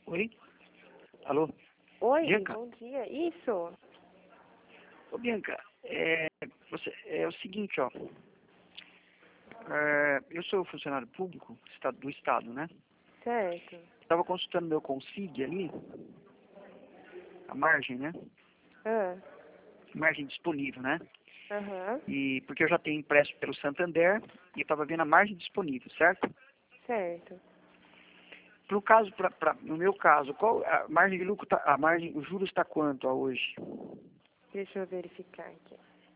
Oi? Alô? Oi, Bianca? bom dia. Isso. Ô, Bianca, é o seguinte, ó. Eu sou funcionário público do Estado, né? Certo. Estava consultando meu Consig ali, a margem, né? Ah, Margem disponível, né? aham, E porque eu já tenho empréstimo pelo Santander e eu estava vendo a margem disponível, certo? certo. Pro caso, no meu caso, qual a margem de lucro o juros está quanto a hoje? Deixa eu verificar aqui.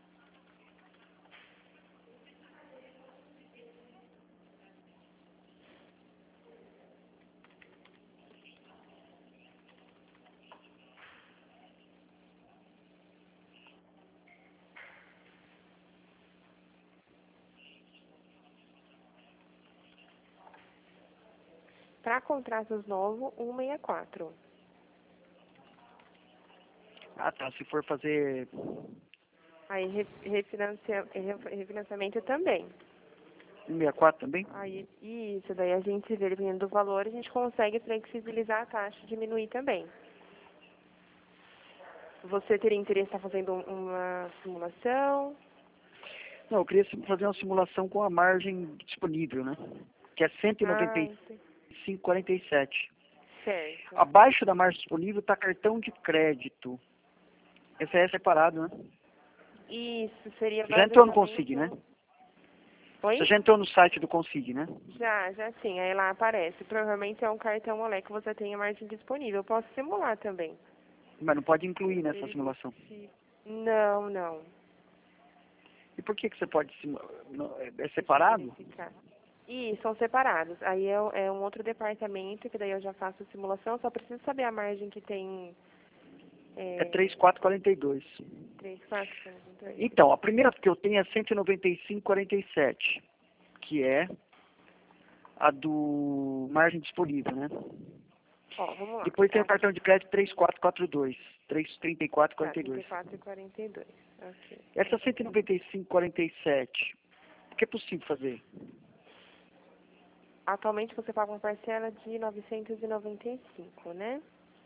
Para contratos novos, 164. Ah, tá. Se for fazer. Aí refinanciamento também. 164 também? Aí isso, daí a gente, dependendo do valor, a gente consegue flexibilizar a taxa, diminuir também. Você teria interesse em estar fazendo uma simulação? Não, eu queria fazer uma simulação com a margem disponível, né? Que é Ah, entendi. 195,47. Certo. Abaixo da margem disponível está cartão de crédito. Esse é separado, né? Isso seria Você já entrou no basicamente Consig, né? Você Oi? já entrou no site do Consig, né? Já sim. Aí lá aparece. Provavelmente é um cartão Olé que você tem a margem disponível. Eu posso simular também. Mas não pode incluir nessa simulação. Verifique. Não, não. E por que você pode simular? É Deixa eu separado? verificar. E são separados. Aí é um outro departamento que daí eu já faço simulação. Só preciso saber a margem que tem É é, 3,442. 3, 4, 2. Então, a primeira que eu tenho é 195,47, que é a do margem disponível, né? Ó, vamos lá. Depois É tem o a cartão de crédito 3442, 334,42. 34 e 42. Ok. Essa 195,47, o que é possível fazer? Atualmente você paga uma parcela de 995, né?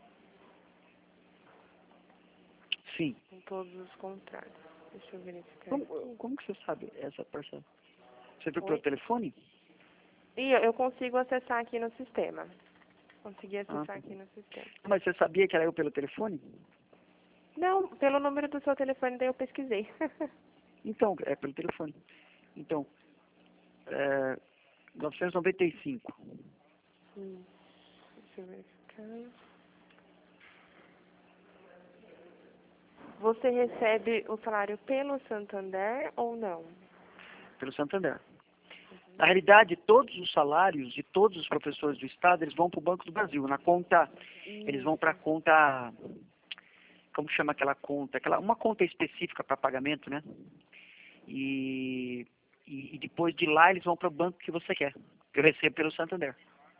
Sim. Com todos os contratos. Deixa eu verificar Como, aqui. como que você sabe essa parcela? Você viu pelo Oi? telefone? E eu consigo acessar aqui no sistema. Consegui Ah, acessar aqui no sistema. mas você sabia que era eu pelo telefone? Não, pelo número do seu telefone daí eu pesquisei. Então, é pelo telefone. Então, 995. Deixa eu verificar. Você recebe o salário pelo Santander ou não? Pelo Santander. Na realidade, todos os salários de todos os professores do Estado, eles vão para o Banco do Brasil. Na conta, eles vão para a Isso. conta, como chama aquela conta? Uma conta específica para pagamento, né? E depois de lá, eles vão para o banco que você quer. Eu recebo pelo Santander.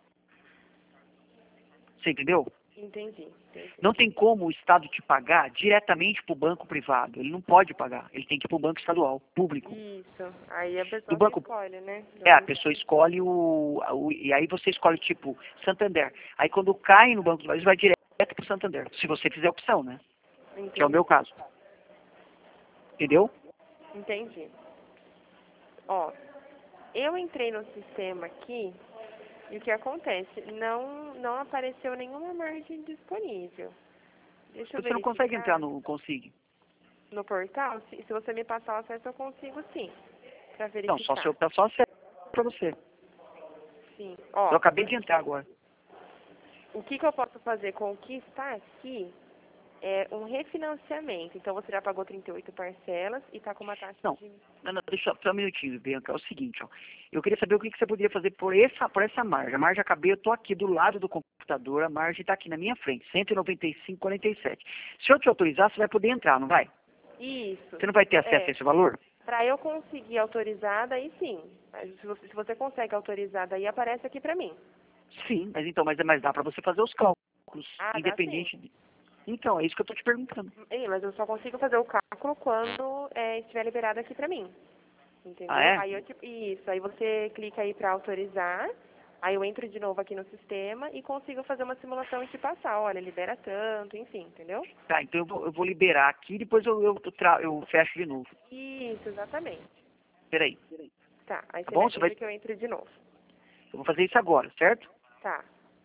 Você entendeu? Entendi. Não tem como o Estado te pagar diretamente para o banco privado. Ele não pode pagar. Ele tem que ir para o banco estadual, público. Isso. Aí a Do pessoa que banco, escolhe, né? a pessoa escolhe e aí você escolhe tipo Santander. Aí quando cai no banco do Brasil, vai direto para o Santander. Se você fizer a opção, né? Que é o Entendi. meu caso. Entendeu? Entendi. Ó, eu entrei no sistema aqui e o que acontece? Não apareceu nenhuma margem disponível. Deixa eu Você não consegue entrar verificar no Consig. no portal. Se você me passar o acesso, eu consigo sim, para Não, só se eu verificar. só acesso para você. Sim. Eu Ó, acabei de entrar agora. o que eu posso fazer com o que está aqui é um refinanciamento. Então, você já pagou 38 parcelas e está com uma taxa Não, de... não, deixa só um minutinho, Bianca. É o seguinte, ó. Eu queria saber o que você poderia fazer por essa margem. A margem acabei, eu estou aqui do lado do computador, a margem está aqui na minha frente, 195,47. Se eu te autorizar, você vai poder entrar, não vai? Isso. Você não vai ter acesso a esse valor? Para eu conseguir autorizar, daí sim. Mas se você consegue autorizar, daí aparece aqui para mim. Sim, mas dá para você fazer os cálculos, Ah, dá sim. independente de... Então, é isso que eu estou te perguntando. Mas eu só consigo fazer o cálculo quando estiver liberado aqui para mim. Ah, Entendeu? é? Aí isso, aí você clica aí para autorizar, Aí eu entro de novo aqui no sistema e consigo fazer uma simulação e te passar. Olha, libera tanto, enfim, entendeu? Tá, então eu vou liberar aqui e depois eu fecho de novo. Isso, exatamente. Peraí. Tá, aí Tá você me bom? Você vai, avisa que eu entro de novo. eu vou fazer isso agora, certo? Tá.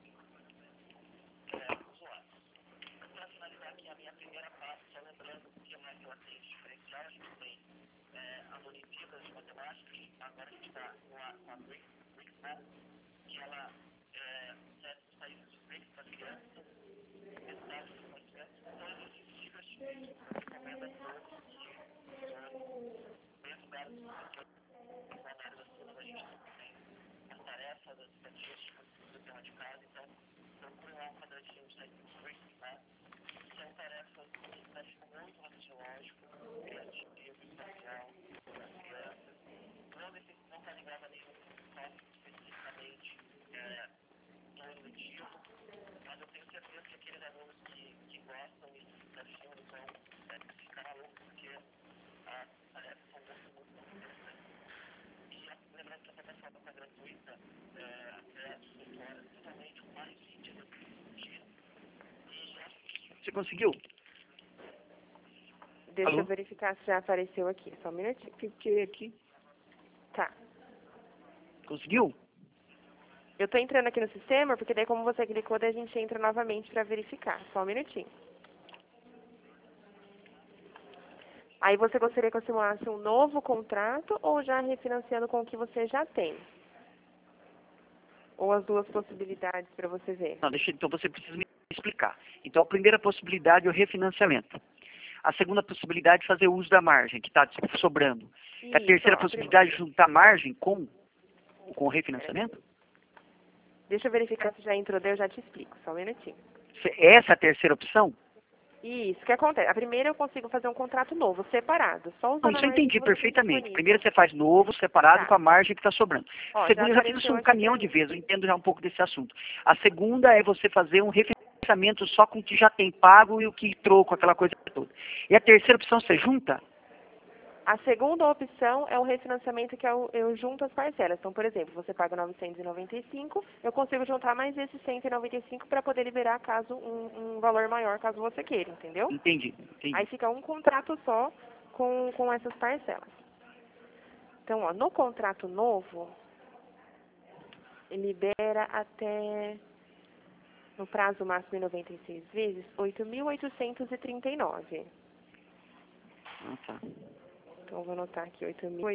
Você conseguiu? Deixa Alô? eu verificar se já apareceu aqui. Só um minutinho. Cliquei aqui. Tá. Conseguiu? Eu tô entrando aqui no sistema, porque daí como você clicou, daí a gente entra novamente para verificar. Só um minutinho. Aí você gostaria que eu simulasse um novo contrato ou já refinanciando com o que você já tem? Ou as duas possibilidades para você ver? Não, então você precisa me explicar. Então a primeira possibilidade é o refinanciamento. A segunda possibilidade é fazer uso da margem, que está sobrando. E a Isso, terceira ó, possibilidade é juntar margem com o refinanciamento? Deixa eu verificar se já entrou, daí eu já te explico. Só um minutinho. Essa é a terceira opção? Isso, o que acontece? A primeira eu consigo fazer um contrato novo, separado, só Não, usando a isso eu margem entendi que você tem perfeitamente. disponível. Primeiro você faz novo, separado, Tá. com a margem que está sobrando. Ó, já Segundo, eu já fiz isso apareceu um aqui caminhão pra de mim. vezes, eu entendo já um pouco desse assunto. A segunda é você fazer um refinanciamento só com o que já tem pago e o que troco, aquela coisa toda. E a terceira opção você junta? A segunda opção é o refinanciamento que eu junto as parcelas. Então, por exemplo, você paga 995, eu consigo juntar mais esses 195 para poder liberar caso um valor maior, caso você queira, entendeu? Entendi. Aí fica um contrato só com essas parcelas. Então, ó, no contrato novo, ele libera até, no prazo máximo de 96 vezes, 8.839. Ah, tá. Então, eu vou anotar aqui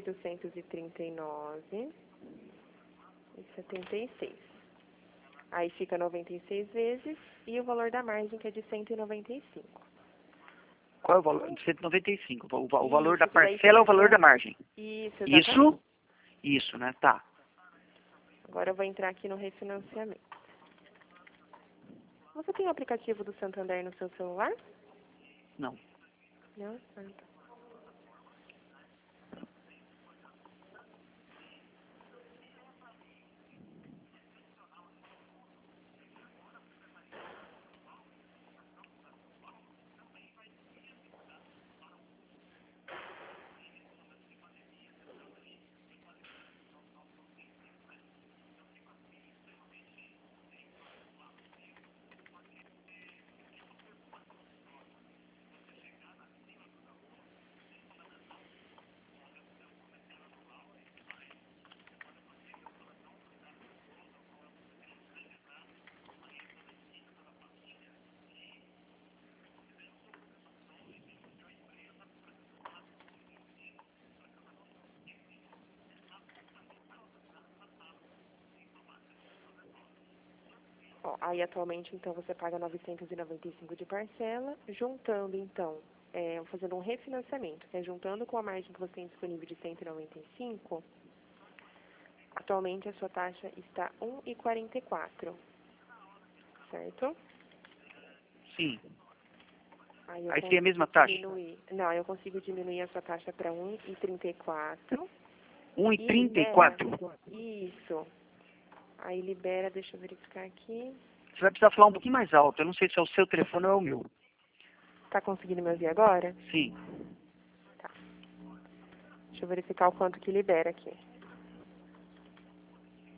8.839,76. Aí fica 96 vezes e o valor da margem, que é de 195. Qual é o valor? 195. O valor da Isso, que daí parcela é o fica valor da com... margem. Isso, exatamente. Isso? Isso, né? Tá. Agora eu vou entrar aqui no refinanciamento. Você tem o aplicativo do Santander no seu celular? Não. Não? Ah, tá. Ó, aí atualmente, então, você paga 995 de parcela, juntando, então, fazendo um refinanciamento, que é juntando com a margem que você tem disponível de 195, atualmente a sua taxa está 1,44, certo? Sim. Aí eu Aí tem a mesma consigo taxa? diminuir, não, eu consigo diminuir a sua taxa para 1,34 e libera, 1,34. isso, aí libera, deixa eu verificar aqui, Você vai precisar falar um pouquinho mais alto. Eu não sei se é o seu telefone ou é o meu. tá conseguindo me ouvir agora? Sim. Tá, deixa eu verificar o quanto que libera aqui.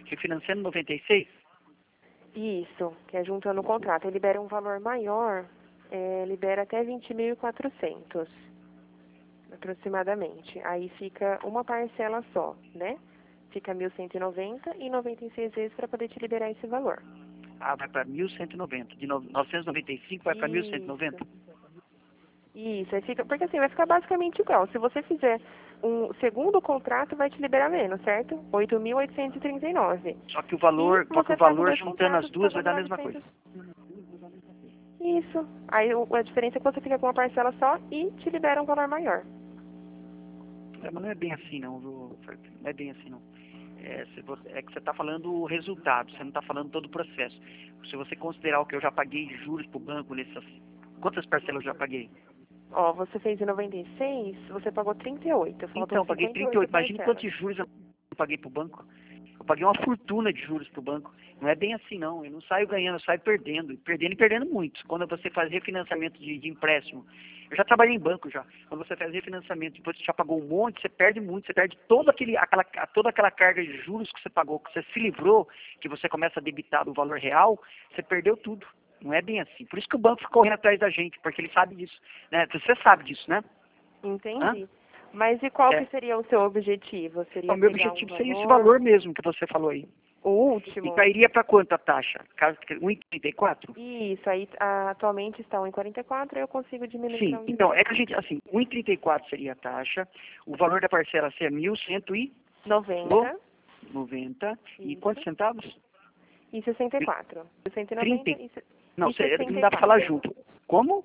Refinanciando 96? Isso, que é juntando no contrato. Ele libera um valor maior, libera até 20.400, aproximadamente. Aí fica uma parcela só, né? Fica 1.190 e 96 vezes para poder te liberar esse valor. Ah, vai para 1.190. De 995 vai para 1.190? Isso, aí fica, porque assim, vai ficar basicamente igual. Se você fizer um segundo contrato, vai te liberar menos, certo? 8.839. Só que o valor, juntando contratos, as duas vai dar a pagando mesma coisa. 900. Isso. Aí a diferença é que você fica com uma parcela só e te libera um valor maior. Mas não é bem assim não, viu? Não é bem assim não. É que você está falando o resultado, você não está falando todo o processo. Se você considerar o que eu já paguei de juros para o banco nessas... Quantas parcelas eu já paguei? Ó, você fez em 96, você pagou 38. Faltam Então, eu paguei 38. Imagina parcelas. quantos juros eu paguei para o banco. Eu paguei uma fortuna de juros para o banco. Não é bem assim, não. Eu não saio ganhando, eu saio perdendo. Perdendo e perdendo muito. Quando você faz refinanciamento de empréstimo. Eu já trabalhei em banco já. Quando você faz refinanciamento, depois você já pagou um monte, você perde muito. Você perde toda aquela carga de juros que você pagou, que você se livrou, que você começa a debitar do valor real, você perdeu tudo. Não é bem assim. Por isso que o banco fica correndo atrás da gente, porque ele sabe disso. Né? Você sabe disso, né? Entendi. Hã? Mas e qual É. que seria o seu objetivo? Seria O meu pegar objetivo um seria esse valor, valor mesmo que você falou aí. o E último? cairia para quanto a taxa? 1,34? Isso, aí atualmente está 1,44, eu consigo diminuir para Sim, então, 1,18. é que a gente, assim, 1,34 seria a taxa, o valor da parcela seria 90, 1.190, e isso, quantos centavos? e 64. 190 30, e, não, e não dá para falar 64. junto. Como?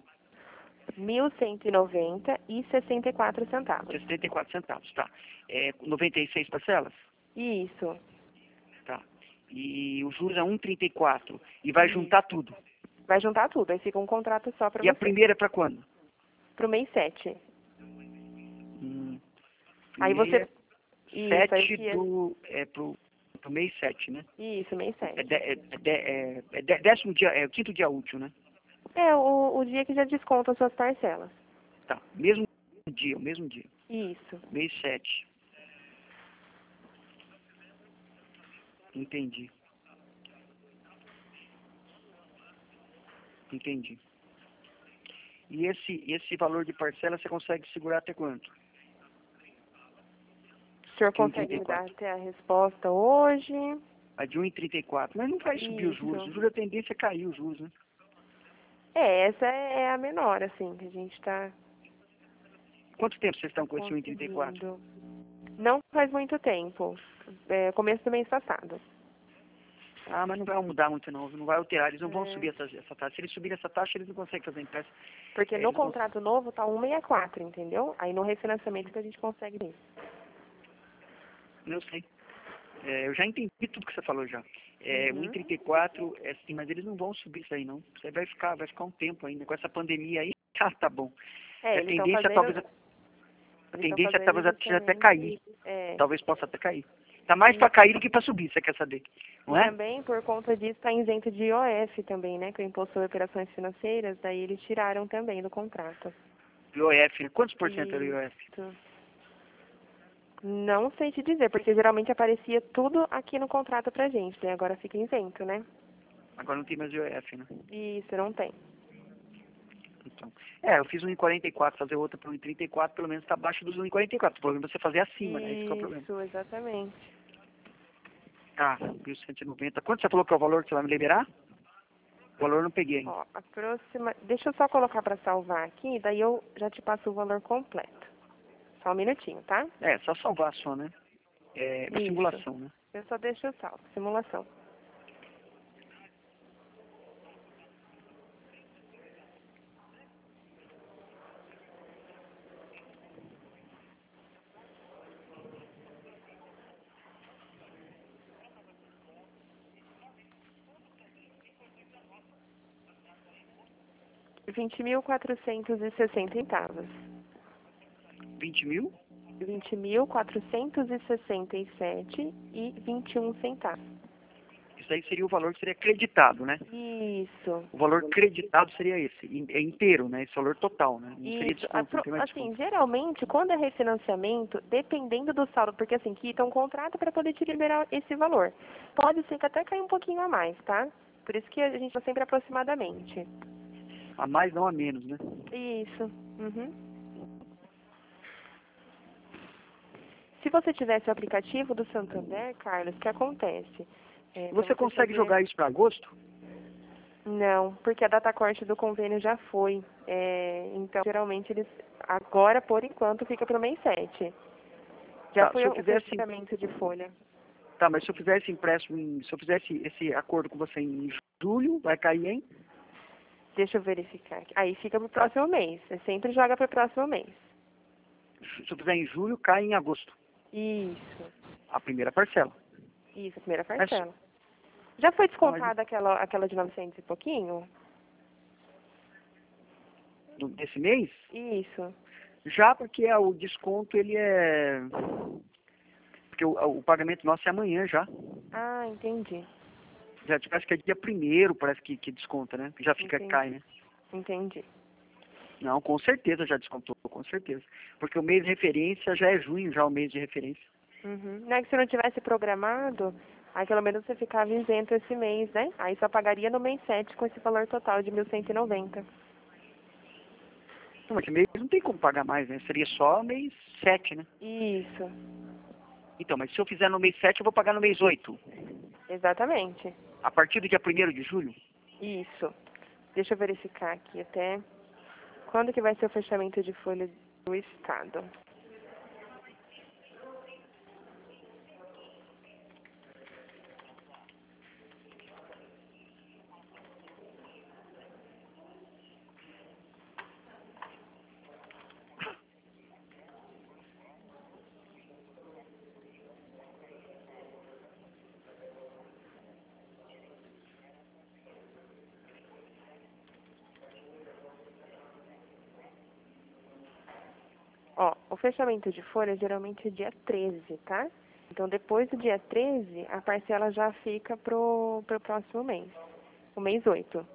1.190 e 64 centavos. 64 centavos, tá. 96 parcelas? Isso. Tá. E os juros é 1,34, e vai juntar tudo. Vai juntar tudo, aí fica um contrato só para E a você. primeira é para quando? Para o mês 7. Aí Primeira, você... Isso, aí 7 que... pro mês 7, né? Isso, mês 7. Décimo dia, é o quinto dia útil, né? É o dia que já desconta as suas parcelas. Tá, mesmo dia, o mesmo dia. Isso. Mês 7. Entendi. Entendi. E esse valor de parcela você consegue segurar até quanto? O senhor De consegue me dar 1,34. até a resposta hoje? A de 1,34. Mas não vai subir os juros. Isso. Os juros, a tendência é cair os juros, né? Essa é a menor, assim, que a gente está Quanto tempo vocês estão com esse 1,34? conseguindo. Não faz muito tempo. Começo do mês passado. Ah, mas não vai mudar muito não, não vai alterar, eles não vão É. subir essa taxa. Se eles subirem essa taxa, eles não conseguem fazer empréstimo. Porque no Eles vão... contrato novo tá 1,64, entendeu? Aí no refinanciamento que a gente consegue isso. Eu sei. Eu já entendi tudo que você falou já. Uhum. 1,34, sim, mas eles não vão subir isso aí não. Isso aí vai ficar um tempo ainda. Com essa pandemia aí, tá bom. A Eles estão tendência fazendo... talvez até cair. É. Talvez possa até cair. Tá mais para cair do que para subir, você quer saber? Não E é? também, por conta disso, está isento de IOF também, né? Que é o Imposto sobre Operações Financeiras, daí eles tiraram também do contrato. IOF, né? Quantos por cento é o IOF? Isso. Não sei te dizer, porque geralmente aparecia tudo aqui no contrato pra gente, né? Agora fica isento, né? Agora não tem mais IOF, né? Isso, não tem. Então, eu fiz 1,44, fazer outra para 1,34, pelo menos está abaixo dos 1,44. O problema é você fazer acima, né? Esse que é o problema. Isso, exatamente. Tá, 1.190. Quanto você falou que é o valor que você vai me liberar? O valor eu não peguei ainda. Ó, a próxima... Deixa eu só colocar pra salvar aqui, daí eu já te passo o valor completo. Só um minutinho, tá? Só salvar só, né? É uma Isso. simulação, né? Eu só deixo o salvo. Simulação. R$ 20.460. 20 mil? 20.467,21 centavos. Isso aí seria o valor que seria creditado, né? Isso. O valor creditado seria esse, é inteiro, né? Esse valor total, né? Não seria Isso. desconto, não tem mais Assim, desconto. geralmente, quando é refinanciamento, dependendo do saldo, porque assim, quita um contrato para poder te liberar esse valor. Pode ser que até caia um pouquinho a mais, tá? Por isso que a gente está sempre aproximadamente. A mais, não a menos, né? Isso. Uhum. Se você tivesse o aplicativo do Santander, Carlos, o que acontece? Pra Você consegue fazer- jogar isso para agosto? Não, porque a data corte do convênio já foi. Então, geralmente, eles agora, por enquanto, fica para o mês 7. Já Tá, foi se eu o fizesse, fechamento de folha. tá, mas se eu fizesse empréstimo, se eu fizesse esse acordo com você em julho, vai cair em? Deixa eu verificar aqui. Aí fica para o próximo mês. Você sempre joga para o próximo mês. Se eu fizer em julho, cai em agosto. Isso. A primeira parcela. Isso, a primeira Mas, parcela. Já foi mas descontada aquela de 900 e pouquinho? desse mês, Isso. já porque o desconto, ele é... Porque o pagamento nosso é amanhã já. Ah, entendi. Já parece que é dia 1º, parece que desconta, né? Já fica, Entendi. cai, né? Entendi. Não, com certeza já descontou, com certeza. Porque o mês de referência já é junho, já o mês de referência. Uhum. Não é que se não tivesse programado, aí pelo menos você ficava isento esse mês, né? Aí só pagaria no mês 7 com esse valor total de 1.190. Não, esse mês não tem como pagar mais, né? Seria só mês 7, né? Isso, Então, mas se eu fizer no mês 7, eu vou pagar no mês 8. exatamente. A partir do dia 1º de julho? Isso. Deixa eu verificar aqui até quando que vai ser o fechamento de folha do Estado. Ó, o fechamento de folha geralmente é dia 13, tá? Então, depois do dia 13, a parcela já fica pro próximo mês, o mês 8.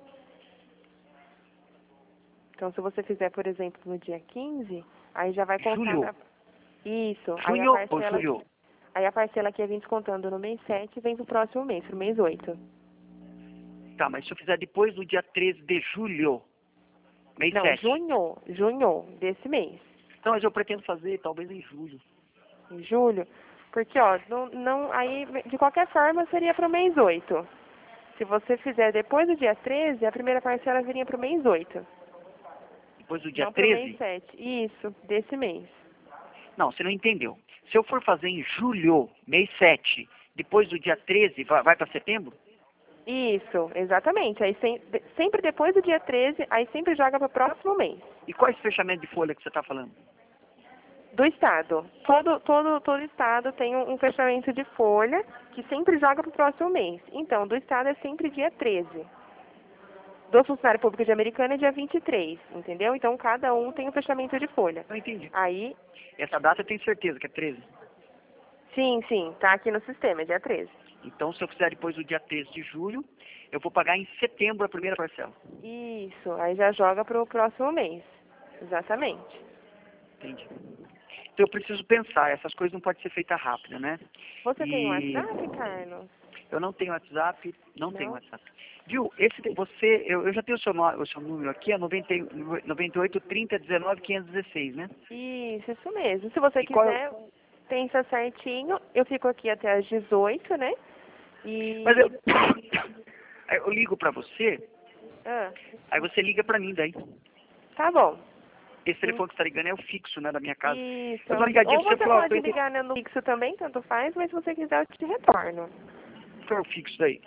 Então, se você fizer, por exemplo, no dia 15, aí já vai contar Julho. Isso, Junho ou julho? aí a parcela que vem descontando no mês 7 vem pro próximo mês, pro mês 8. Tá, mas se eu fizer depois do dia 13 de julho, mês Não, 7. junho desse mês. Então, mas eu pretendo fazer talvez em julho. Em julho, porque ó, aí de qualquer forma seria pro mês 8. Se você fizer depois do dia 13, a primeira parcela viria pro mês 8, Depois do dia não pro mês 13? 7. Isso, desse mês. Não, você não entendeu. Se eu for fazer em julho, mês 7, depois do dia 13, vai para setembro? Isso, exatamente. Aí sempre depois do dia 13, aí sempre joga pro próximo mês. E qual é esse fechamento de folha que você está falando? Do Estado. Todo Estado tem um fechamento de folha que sempre joga para o próximo mês. Então, do Estado é sempre dia 13. Do funcionário público de Americana é dia 23, entendeu? Então, cada um tem um fechamento de folha. Não entendi. Aí, Essa data eu tenho certeza que é 13. sim, tá aqui no sistema, é dia 13. Então, se eu fizer depois do dia 13 de julho, eu vou pagar em setembro a primeira parcela. Isso, aí já joga para o próximo mês. Exatamente. Entendi. Então, eu preciso pensar. Essas coisas não podem ser feitas rápido, né? Você tem um E WhatsApp, Carlos? eu não tenho WhatsApp, não tenho Não? WhatsApp. Viu? Eu já tenho o seu número aqui, é 98 30 19 516, né? Isso mesmo. Se você E qual é quiser, pensa certinho. Eu fico aqui até às 18, né? Mas E... eu ligo pra você, Ah, aí você liga pra mim daí. tá bom. Esse telefone que você tá ligando é o fixo, né, da minha casa. Isso. Eu dou uma ligadinha Ou pra você e você falo, ó, pode ligar no fixo também, tanto faz, mas se você quiser eu te retorno. qual é o fixo daí?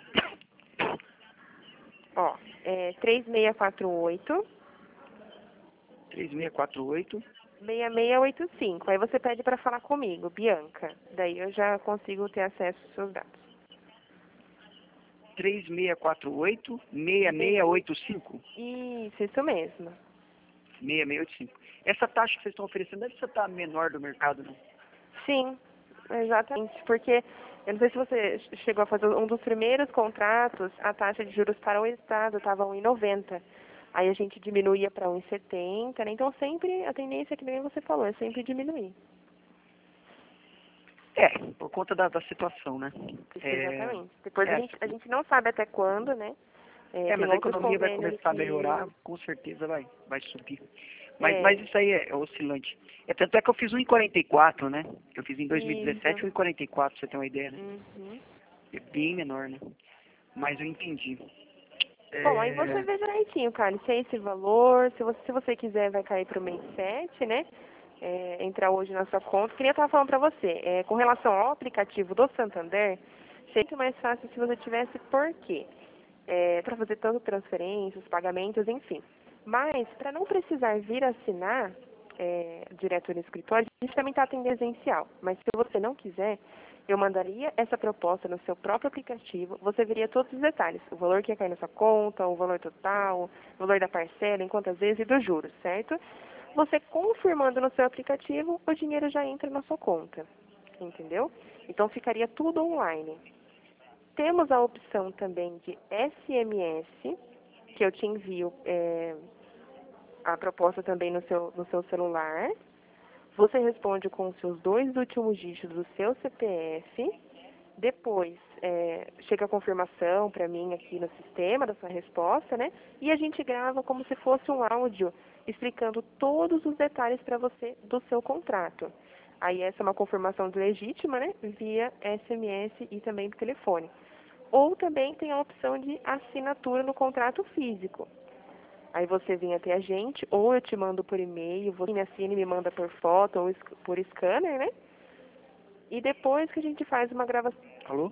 Ó, é 3648 3648 6685. Aí você pede para falar comigo, Bianca. Daí eu já consigo ter acesso aos seus dados. 3648 6685 Isso mesmo. 6685. Essa taxa que vocês estão oferecendo deve ser a menor do mercado, não? Sim, exatamente. Porque Eu não sei se você chegou a fazer um dos primeiros contratos, a taxa de juros para o Estado estava 1,90. Aí a gente diminuía para 1,70, né? Então sempre a tendência, que nem você falou, é sempre diminuir. Por conta da situação, né? Exatamente. Depois é, a gente não sabe até quando, né? Tem mas a outros economia vai convênios começar a que... melhorar, com certeza vai subir. É, Mas isso aí é oscilante. Tanto é que eu fiz 1,44, né? Eu fiz em 2017 isso. 1,44, pra você ter uma ideia, né? Uhum. É bem menor, né? Mas eu entendi. Bom, aí você vê direitinho, Carlos, se é esse valor, se você quiser vai cair para o mês 7, né? Entrar hoje na sua conta. Queria estar falando para você, com relação ao aplicativo do Santander, seria muito mais fácil se você tivesse por quê? Para fazer tanto transferências, pagamentos, enfim. Mas, para não precisar vir assinar direto no escritório, a gente também está atendendo presencial. Mas se você não quiser, eu mandaria essa proposta no seu próprio aplicativo, você veria todos os detalhes, o valor que ia cair na sua conta, o valor total, o valor da parcela, em quantas vezes e dos juros, certo? Você confirmando no seu aplicativo, o dinheiro já entra na sua conta, entendeu? Então ficaria tudo online. Temos a opção também de SMS, que eu te envio a proposta também no seu celular. Você responde com os seus 2 últimos dígitos do seu CPF. Depois, chega a confirmação para mim aqui no sistema da sua resposta, né? E a gente grava como se fosse um áudio explicando todos os detalhes para você do seu contrato. Aí essa é uma confirmação legítima, né? Via SMS e também por telefone. Ou também tem a opção de assinatura no contrato físico. Aí você vem até a gente, ou eu te mando por e-mail, você me assina e me manda por foto ou por scanner, né? E depois que a gente faz uma gravação... Alô?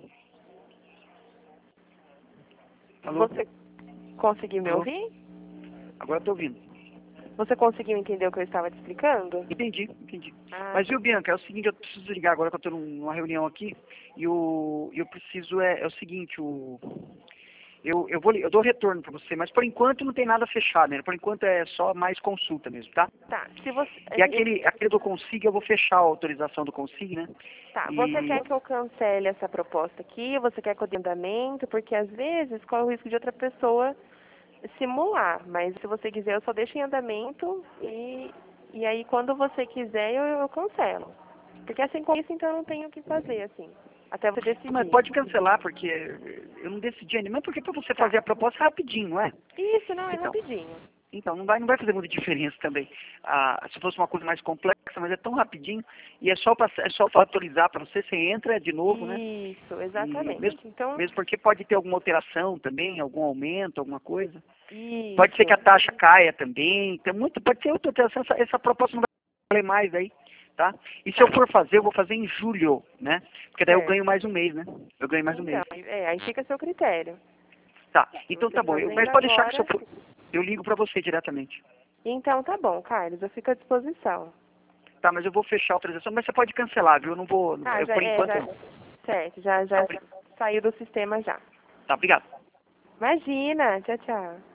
Alô? Você conseguiu me Alô? ouvir? Agora eu tô ouvindo. Você conseguiu entender o que eu estava te explicando? Entendi. Ah, Mas viu, Bianca, é o seguinte, eu preciso ligar agora que eu tô numa reunião aqui e eu preciso, é o seguinte, eu dou retorno para você, mas por enquanto não tem nada fechado, né? Por enquanto é só mais consulta mesmo, tá? tá. Se você, E aquele do Consig, eu vou fechar a autorização do Consig, né? tá. E Você quer que eu cancele essa proposta aqui? Você quer que eu dê andamento? Porque às vezes corre o risco de outra pessoa simular. Mas se você quiser, eu só deixo em andamento e aí quando você quiser, eu cancelo. Porque assim, com isso, então eu não tenho o que fazer, assim. Até você mas decidir. pode cancelar, porque eu não decidi ainda. Mas porque para você Tá. fazer a proposta rapidinho, não é? Isso, não, é Então, rapidinho. Então, não vai fazer muita diferença também. Se fosse uma coisa mais complexa, mas é tão rapidinho, e é só atualizar para você entra de novo, né? Isso, E exatamente. Então, mesmo porque pode ter alguma alteração também, algum aumento, alguma coisa. Pode ser que isso. a taxa caia também, pode ter outra alteração, essa proposta não vai valer mais aí, tá? E se eu for fazer, eu vou fazer em julho, né? Porque daí eu Certo. ganho mais um mês, né? Eu ganho mais um Então, mês. aí fica a seu critério. Tá, então Você tá bom. fazendo Mas pode deixar que se agora. eu ligo para você diretamente. Então tá bom, Carlos, eu fico à disposição. Tá, mas eu vou fechar a autorização, mas você pode cancelar, viu? Eu não vou, Ah, por enquanto. certo, já saiu do sistema já. Tá, obrigado. Imagina, tchau, tchau.